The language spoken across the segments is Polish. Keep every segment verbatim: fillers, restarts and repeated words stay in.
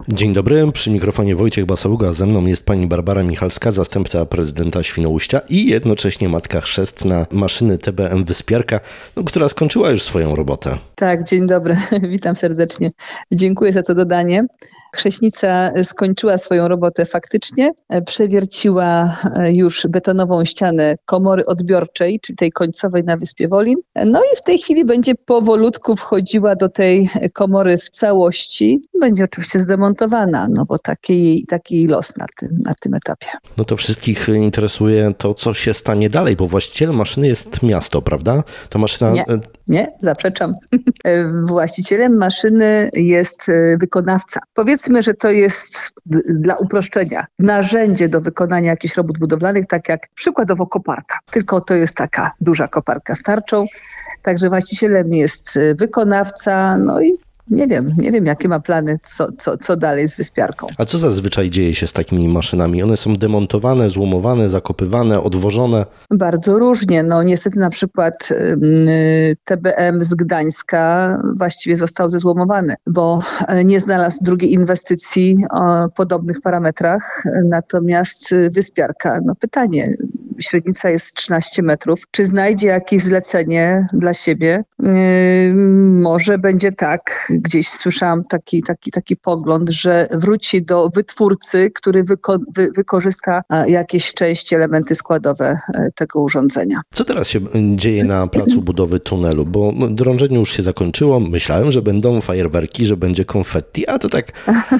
Dzień dobry, przy mikrofonie Wojciech Basaługa, a ze mną jest pani Barbara Michalska, zastępca prezydenta Świnoujścia i jednocześnie matka chrzestna maszyny T B M Wyspiarka, no, która skończyła już swoją robotę. Tak, dzień dobry, witam serdecznie. Dziękuję za to dodanie. Chrześnica skończyła swoją robotę faktycznie, przewierciła już betonową ścianę komory odbiorczej, czyli tej końcowej na Wyspie Wolin. No i w tej chwili będzie powolutku wchodziła do tej komory w całości. Będzie oczywiście zdemontowana, no bo taki, taki los na tym, na tym etapie. No to wszystkich interesuje to, co się stanie dalej, bo właścicielem maszyny jest miasto, prawda? Ta maszyna... Nie, nie, zaprzeczam. Właścicielem maszyny jest wykonawca. Powiedzmy, że to jest dla uproszczenia narzędzie do wykonania jakichś robót budowlanych, tak jak przykładowo koparka. Tylko to jest taka duża koparka z tarczą. Także właścicielem jest wykonawca, no i nie wiem, nie wiem jakie ma plany, co, co, co dalej z wyspiarką. A co zazwyczaj dzieje się z takimi maszynami? One są demontowane, złomowane, zakopywane, odwożone? Bardzo różnie. No niestety na przykład yy, T B M z Gdańska właściwie został zezłomowany, bo nie znalazł drugiej inwestycji o podobnych parametrach. Natomiast wyspiarka, no pytanie, średnica jest trzynaście metrów. Czy znajdzie jakieś zlecenie dla siebie? Yy, może będzie tak, gdzieś słyszałam taki, taki, taki pogląd, że wróci do wytwórcy, który wyko- wy- wykorzysta jakieś części, elementy składowe tego urządzenia. Co teraz się dzieje na placu budowy tunelu? Bo drążenie już się zakończyło. Myślałem, że będą fajerwerki, że będzie konfetti, a to tak...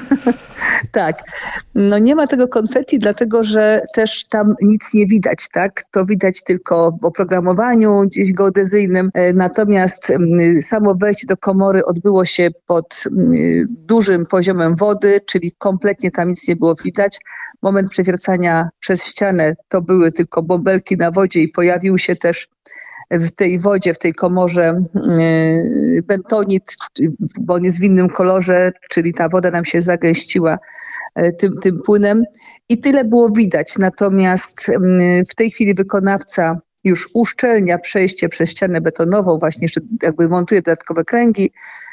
Tak. No nie ma tego konfetti, dlatego że też tam nic nie widać, tak? To widać tylko w oprogramowaniu gdzieś geodezyjnym. Natomiast samo wejście do komory odbyło się pod dużym poziomem wody, czyli kompletnie tam nic nie było widać. Moment przewiercania przez ścianę to były tylko bąbelki na wodzie i pojawił się też w tej wodzie, w tej komorze bentonit, bo on jest w innym kolorze, czyli ta woda nam się zagęściła tym, tym płynem i tyle było widać. Natomiast w tej chwili wykonawca już uszczelnia przejście przez ścianę betonową, właśnie jeszcze jakby montuje dodatkowe kręgi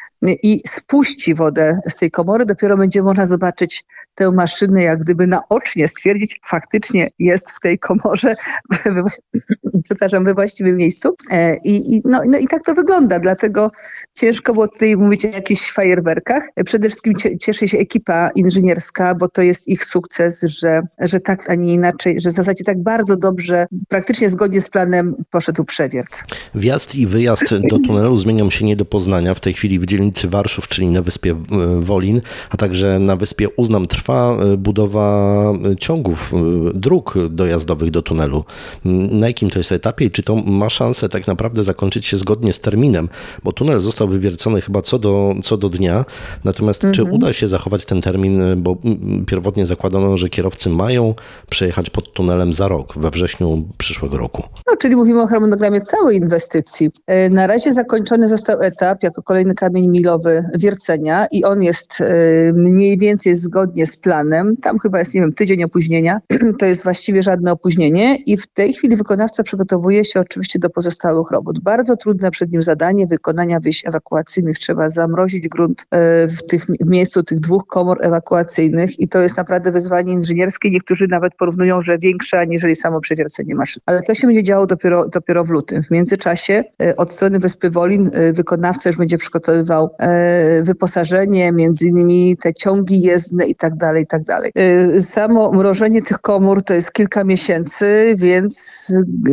i spuści wodę z tej komory. Dopiero będzie można zobaczyć tę maszynę, jak gdyby naocznie stwierdzić, faktycznie jest w tej komorze, przepraszam, we właściwym miejscu. I, i, no, no i tak to wygląda, dlatego ciężko było tutaj mówić o jakichś fajerwerkach. Przede wszystkim cieszy się ekipa inżynierska, bo to jest ich sukces, że, że tak, a nie inaczej, że w zasadzie tak bardzo dobrze, praktycznie zgodnie z planem poszedł przewiert. Wjazd i wyjazd do tunelu zmienią się nie do poznania. W tej chwili w dzielnicy Warszów, czyli na Wyspie Wolin, a także na Wyspie Uznam trwa budowa ciągów, dróg dojazdowych do tunelu. Na jakim to jest etapie i czy to ma szansę tak naprawdę zakończyć się zgodnie z terminem? Bo tunel został wywiercony chyba co do, co do dnia, natomiast mhm. czy uda się zachować ten termin, bo pierwotnie zakładano, że kierowcy mają przejechać pod tunelem za rok, we wrześniu przyszłego roku. No, czyli mówimy o harmonogramie całej inwestycji. Na razie zakończony został etap jako kolejny kamień milowy wiercenia i on jest mniej więcej zgodnie z planem. Tam chyba jest, nie wiem, tydzień opóźnienia. To jest właściwie żadne opóźnienie i w tej chwili wykonawca przygotowuje się oczywiście do pozostałych robót. Bardzo trudne przed nim zadanie wykonania wyjść ewakuacyjnych. Trzeba zamrozić grunt w, tych, w miejscu tych dwóch komor ewakuacyjnych i to jest naprawdę wyzwanie inżynierskie. Niektórzy nawet porównują, że większe aniżeli samo przewiercenie maszyn. Ale to się będzie działo dopiero, dopiero w lutym. W międzyczasie od strony Wyspy Wolin wykonawca już będzie przygotowywał wyposażenie, między innymi te ciągi jezdne i tak dalej, i tak dalej. Samo mrożenie tych komór to jest kilka miesięcy, więc,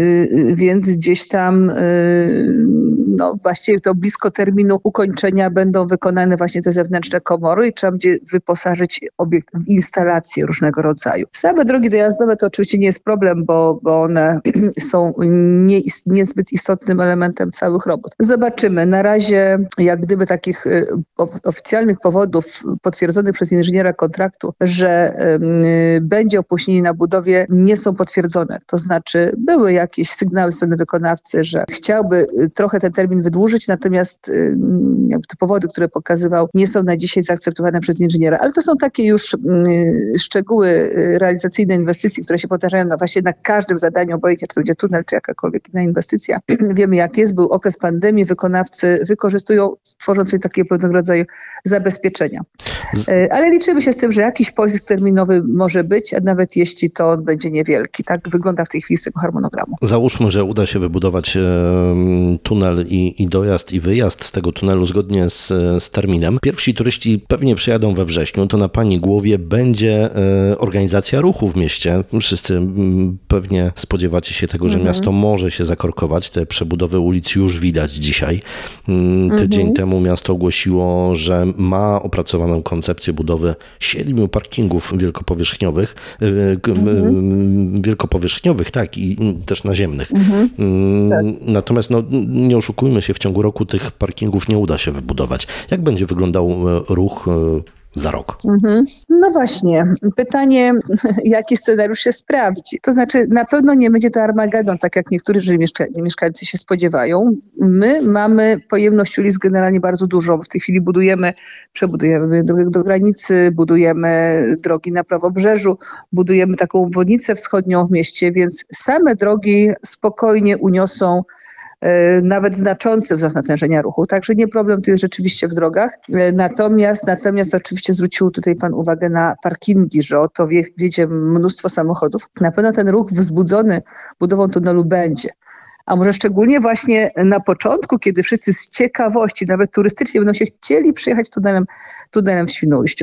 więc gdzieś tam no właściwie to blisko terminu ukończenia będą wykonane właśnie te zewnętrzne komory i trzeba będzie wyposażyć obiekt w instalacje różnego rodzaju. Same drogi dojazdowe to oczywiście nie jest problem, bo, bo one są nie, niezbyt istotnym elementem całych robót. Zobaczymy. Na razie jak gdyby takich oficjalnych powodów potwierdzonych przez inżyniera kontraktu, że y, będzie opóźnienie na budowie, nie są potwierdzone. To znaczy były jakieś sygnały z strony wykonawcy, że chciałby trochę ten termin wydłużyć, natomiast y, jakby te powody, które pokazywał, nie są na dzisiaj zaakceptowane przez inżyniera. Ale to są takie już y, szczegóły realizacyjne inwestycji, które się powtarzają na, właśnie na każdym zadaniu, obojętnie czy to będzie tunel, czy jakakolwiek inna inwestycja. Wiemy jak jest, był okres pandemii, wykonawcy wykorzystują tworząc tutaj takiego pewnego rodzaju zabezpieczenia. Z- Ale liczymy się z tym, że jakiś pozysk terminowy może być, a nawet jeśli to on będzie niewielki. Tak wygląda w tej chwili z tego harmonogramu. Załóżmy, że uda się wybudować e, tunel i, i dojazd i wyjazd z tego tunelu zgodnie z, z terminem. Pierwsi turyści pewnie przyjadą we wrześniu, to na pani głowie będzie e, organizacja ruchu w mieście. Wszyscy m, pewnie spodziewacie się tego, że Mhm. miasto może się zakorkować. Te przebudowy ulic już widać dzisiaj. Mm, Tydzień Mhm. temu miasto ogłosiło, że ma opracowaną koncepcję budowy siedmiu parkingów wielkopowierzchniowych, e, k- m, wielkopowierzchniowych, tak, i i też naziemnych. Mhm. Mm, Natomiast no, nie oszukujmy się, w ciągu roku tych parkingów nie uda się wybudować. Jak będzie wyglądał e, ruch e, za rok? Mhm. No właśnie, pytanie, jaki scenariusz się sprawdzi. To znaczy, na pewno nie będzie to Armagedon, tak jak niektórzy mieszka- mieszkańcy się spodziewają. My mamy pojemność ulic generalnie bardzo dużą. W tej chwili budujemy, przebudujemy drogę do granicy, budujemy drogi na prawobrzeżu, budujemy taką obwodnicę wschodnią w mieście, więc same drogi spokojnie uniosą e, nawet znaczący wzrost natężenia ruchu. Także nie problem tu jest rzeczywiście w drogach. E, Natomiast, natomiast oczywiście zwrócił tutaj pan uwagę na parkingi, że oto wie, wiedzie mnóstwo samochodów. Na pewno ten ruch wzbudzony budową tunelu będzie. A może szczególnie właśnie na początku, kiedy wszyscy z ciekawości, nawet turystycznie będą się chcieli przyjechać tunelem, tunelem w Świnoujściu.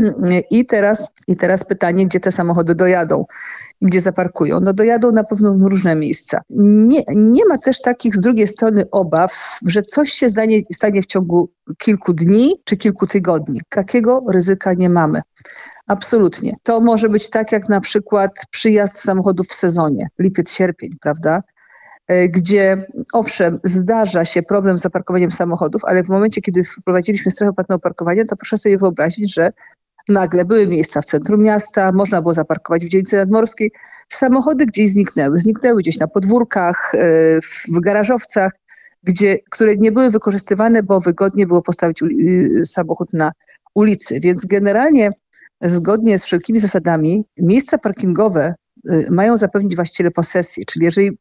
I teraz, I teraz pytanie, gdzie te samochody dojadą i gdzie zaparkują. No dojadą na pewno w różne miejsca. Nie, nie ma też takich z drugiej strony obaw, że coś się stanie, stanie w ciągu kilku dni czy kilku tygodni. Takiego ryzyka nie mamy. Absolutnie. To może być tak jak na przykład przyjazd samochodów w sezonie, lipiec, sierpień, prawda? E, Gdzie owszem, zdarza się problem z zaparkowaniem samochodów, ale w momencie, kiedy wprowadziliśmy strefę płatnego parkowania, to proszę sobie wyobrazić, że nagle były miejsca w centrum miasta, można było zaparkować w dzielnicy nadmorskiej. Samochody gdzieś zniknęły. Zniknęły gdzieś na podwórkach, e, w garażowcach, gdzie, które nie były wykorzystywane, bo wygodnie było postawić uli- samochód na ulicy. Więc generalnie zgodnie z wszelkimi zasadami miejsca parkingowe y, mają zapewnić właściciele posesji, czyli jeżeli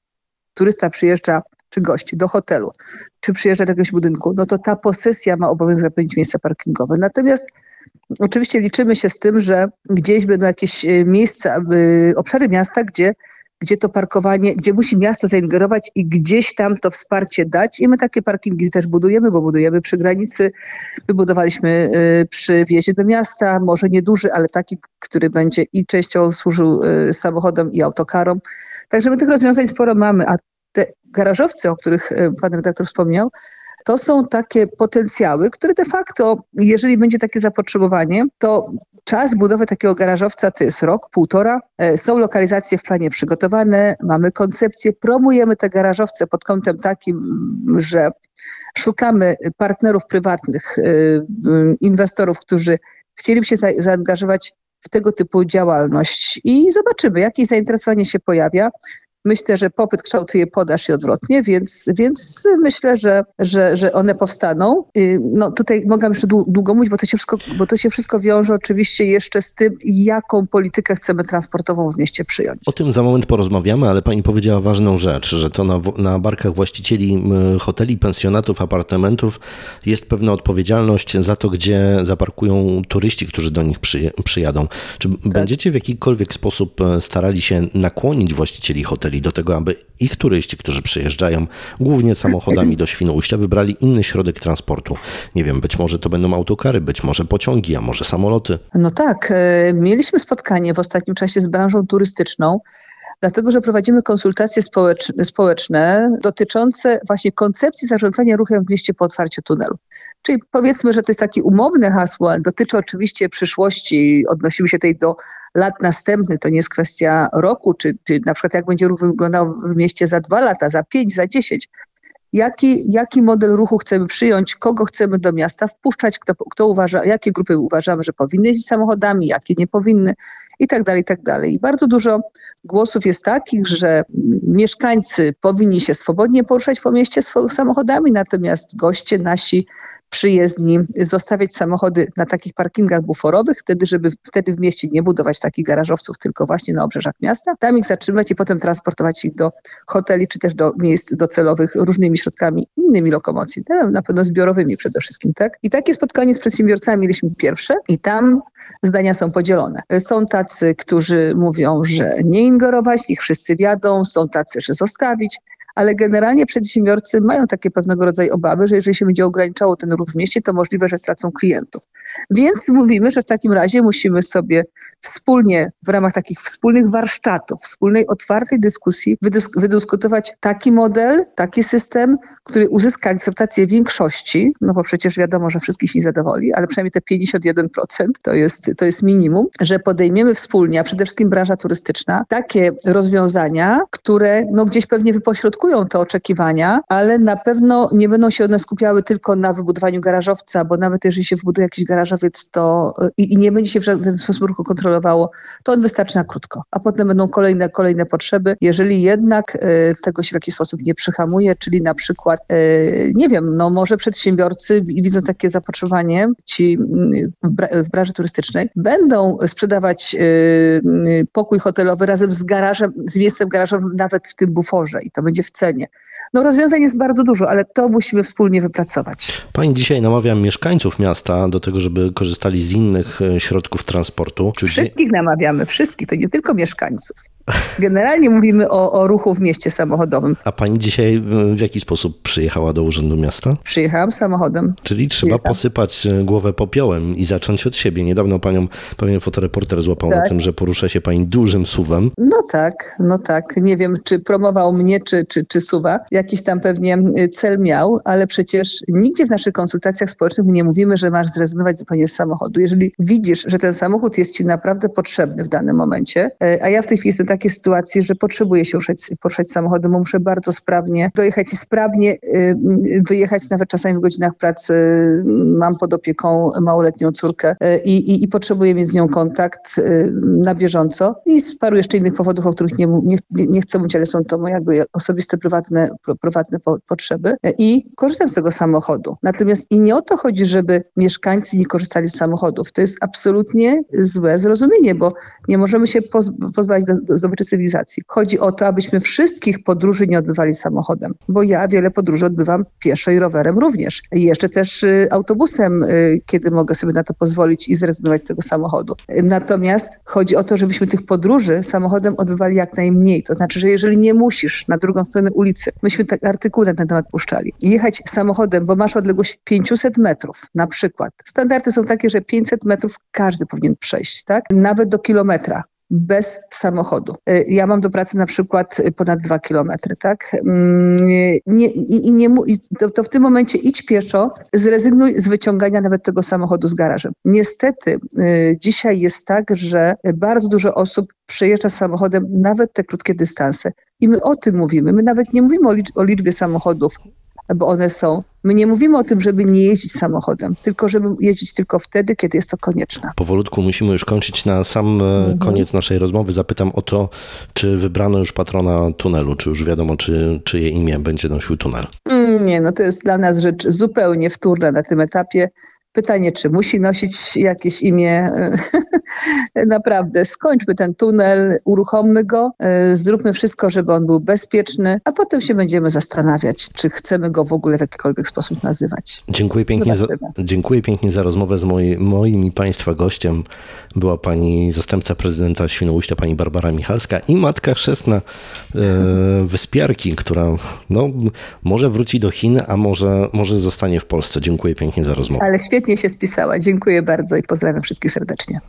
turysta przyjeżdża, czy gość do hotelu, czy przyjeżdża do jakiegoś budynku, no to ta posesja ma obowiązek zapewnić miejsca parkingowe. Natomiast oczywiście liczymy się z tym, że gdzieś będą jakieś y, miejsca, y, obszary miasta, gdzie, gdzie to parkowanie, gdzie musi miasto zaingerować i gdzieś tam to wsparcie dać. I my takie parkingi też budujemy, bo budujemy przy granicy. Wybudowaliśmy y, przy wjeździe do miasta, może nieduży, ale taki, który będzie i częściowo służył y, samochodom i autokarom. Także my tych rozwiązań sporo mamy, a te garażowce, o których y, pan redaktor wspomniał, to są takie potencjały, które de facto, jeżeli będzie takie zapotrzebowanie, to czas budowy takiego garażowca to jest rok, półtora. E, Są lokalizacje w planie przygotowane, mamy koncepcję, promujemy te garażowce pod kątem takim, że szukamy partnerów prywatnych, y, y, inwestorów, którzy chcieliby się za- zaangażować w tego typu działalność i zobaczymy, jakie zainteresowanie się pojawia. Myślę, że popyt kształtuje podaż i odwrotnie, więc, więc myślę, że, że, że one powstaną. Y, No tutaj mogę jeszcze dłu- długo mówić, bo to, się wszystko, bo to się wszystko wiąże oczywiście jeszcze z tym, jaką politykę chcemy transportową w mieście przyjąć. O tym za moment porozmawiamy, ale pani powiedziała ważną rzecz, że to na, wo- na barkach właścicieli m, hoteli, pensjonatów, apartamentów jest pewna odpowiedzialność za to, gdzie zaparkują turyści, którzy do nich przyje, przyjadą. Czy będziecie w jakikolwiek sposób e, starali się nakłonić właścicieli hoteli do tego, aby ich turyści, którzy przyjeżdżają głównie samochodami do Świnoujścia, wybrali inny środek transportu? Nie wiem, być może to będą autokary, być może pociągi, a może samoloty. No tak, e, mieliśmy spotkanie w ostatnim czasie z branżą turystyczną, dlatego że prowadzimy konsultacje społeczne, społeczne dotyczące właśnie koncepcji zarządzania ruchem w mieście po otwarciu tunelu. Czyli powiedzmy, że to jest takie umowne hasło, ale dotyczy oczywiście przyszłości, odnosimy się tutaj do lat następnych, to nie jest kwestia roku, czy, czy na przykład jak będzie ruch wyglądał w mieście za dwa lata, za pięć, za dziesięć. Jaki, jaki model ruchu chcemy przyjąć, kogo chcemy do miasta wpuszczać, kto, kto uważa, jakie grupy uważamy, że powinny jeździć samochodami, jakie nie powinny i tak dalej, i tak dalej. I bardzo dużo głosów jest takich, że mieszkańcy powinni się swobodnie poruszać po mieście swoimi samochodami, natomiast goście nasi przyjezdni, zostawiać samochody na takich parkingach buforowych, wtedy, żeby wtedy w mieście nie budować takich garażowców, tylko właśnie na obrzeżach miasta, tam ich zatrzymać i potem transportować ich do hoteli, czy też do miejsc docelowych różnymi środkami, innymi lokomocji, na pewno zbiorowymi przede wszystkim, tak? I takie spotkanie z przedsiębiorcami mieliśmy pierwsze i tam zdania są podzielone. Są tacy, którzy mówią, że nie ingerować, niech wszyscy wiadą, są tacy, że zostawić, ale generalnie przedsiębiorcy mają takie pewnego rodzaju obawy, że jeżeli się będzie ograniczało ten ruch w mieście, to możliwe, że stracą klientów. Więc mówimy, że w takim razie musimy sobie wspólnie, w ramach takich wspólnych warsztatów, wspólnej otwartej dyskusji wydysk- wydyskutować taki model, taki system, który uzyska akceptację większości, no bo przecież wiadomo, że wszystkich nie zadowoli, ale przynajmniej te pięćdziesiąt jeden procent to jest, to jest minimum, że podejmiemy wspólnie, a przede wszystkim branża turystyczna, takie rozwiązania, które no gdzieś pewnie wypośrodkują te oczekiwania, ale na pewno nie będą się one skupiały tylko na wybudowaniu garażowca, bo nawet jeżeli się wybuduje jakiś garażowiec to i, i nie będzie się w żaden sposób ruchu kontrolowało, to on wystarczy na krótko, a potem będą kolejne, kolejne potrzeby. Jeżeli jednak y, tego się w jakiś sposób nie przyhamuje, czyli na przykład, y, nie wiem, no może przedsiębiorcy widzą takie zapotrzebowanie, ci w, bra- w branży turystycznej, będą sprzedawać y, y, pokój hotelowy razem z garażem, z miejscem garażowym nawet w tym buforze i to będzie w cenie. No rozwiązań jest bardzo dużo, ale to musimy wspólnie wypracować. Pani dzisiaj namawia mieszkańców miasta do tego, żeby korzystali z innych środków transportu. Czy wszystkich namawiamy, wszystkich, to nie tylko mieszkańców. Generalnie mówimy o, o ruchu w mieście samochodowym. A pani dzisiaj w jaki sposób przyjechała do Urzędu Miasta? Przyjechałam samochodem. Czyli trzeba posypać głowę popiołem i zacząć od siebie. Niedawno panią pewien fotoreporter złapał tak. na tym, że porusza się pani dużym suwem. No tak, no tak. Nie wiem, czy promował mnie, czy, czy, czy suwa. Jakiś tam pewnie cel miał, ale przecież nigdzie w naszych konsultacjach społecznych my nie mówimy, że masz zrezygnować zupełnie z samochodu. Jeżeli widzisz, że ten samochód jest ci naprawdę potrzebny w danym momencie, a ja w tej chwili jestem takie sytuacji, że potrzebuję się ruszać, poruszać samochodem, bo muszę bardzo sprawnie dojechać i sprawnie y, wyjechać, nawet czasami w godzinach pracy. Mam pod opieką małoletnią córkę y, i, i potrzebuję mieć z nią kontakt y, na bieżąco i z paru jeszcze innych powodów, o których nie, nie, nie chcę mówić, ale są to moje jakby osobiste, prywatne, prywatne po, potrzeby y, i korzystam z tego samochodu. Natomiast i nie o to chodzi, żeby mieszkańcy nie korzystali z samochodów. To jest absolutnie złe zrozumienie, bo nie możemy się poz, pozbawić do, do zdobyczy cywilizacji. Chodzi o to, abyśmy wszystkich podróży nie odbywali samochodem, bo ja wiele podróży odbywam pieszo i rowerem również. I jeszcze też y, autobusem, y, kiedy mogę sobie na to pozwolić i zrezygnować z tego samochodu. Natomiast chodzi o to, żebyśmy tych podróży samochodem odbywali jak najmniej. To znaczy, że jeżeli nie musisz na drugą stronę ulicy, myśmy tak artykuły na ten temat puszczali, jechać samochodem, bo masz odległość pięćset metrów na przykład. Standardy są takie, że pięćset metrów każdy powinien przejść, tak? Nawet do kilometra. Bez samochodu. Ja mam do pracy na przykład ponad dwa kilometry, tak? Nie, i, i nie, i to, to w tym momencie idź pieszo, zrezygnuj z wyciągania nawet tego samochodu z garażem. Niestety y, dzisiaj jest tak, że bardzo dużo osób przejeżdża samochodem nawet te krótkie dystanse. I my o tym mówimy. My nawet nie mówimy o, licz, o liczbie samochodów, bo one są. My nie mówimy o tym, żeby nie jeździć samochodem, tylko żeby jeździć tylko wtedy, kiedy jest to konieczne. Powolutku musimy już kończyć. Na sam mhm. koniec naszej rozmowy zapytam o to, czy wybrano już patrona tunelu, czy już wiadomo, czy, czyje imię będzie nosił tunel? Nie, no to jest dla nas rzecz zupełnie wtórna na tym etapie. Pytanie, czy musi nosić jakieś imię? Naprawdę, skończmy ten tunel, uruchommy go, zróbmy wszystko, żeby on był bezpieczny, a potem się będziemy zastanawiać, czy chcemy go w ogóle w jakikolwiek sposób nazywać. Dziękuję pięknie, za, dziękuję pięknie za rozmowę z moi, moim i Państwa gościem. Była pani zastępca prezydenta Świnoujścia, pani Barbara Michalska i matka chrzestna e, wyspiarki, która no, może wróci do Chin, a może, może zostanie w Polsce. Dziękuję pięknie za rozmowę. Ale świetnie się spisała. Dziękuję bardzo i pozdrawiam wszystkich serdecznie.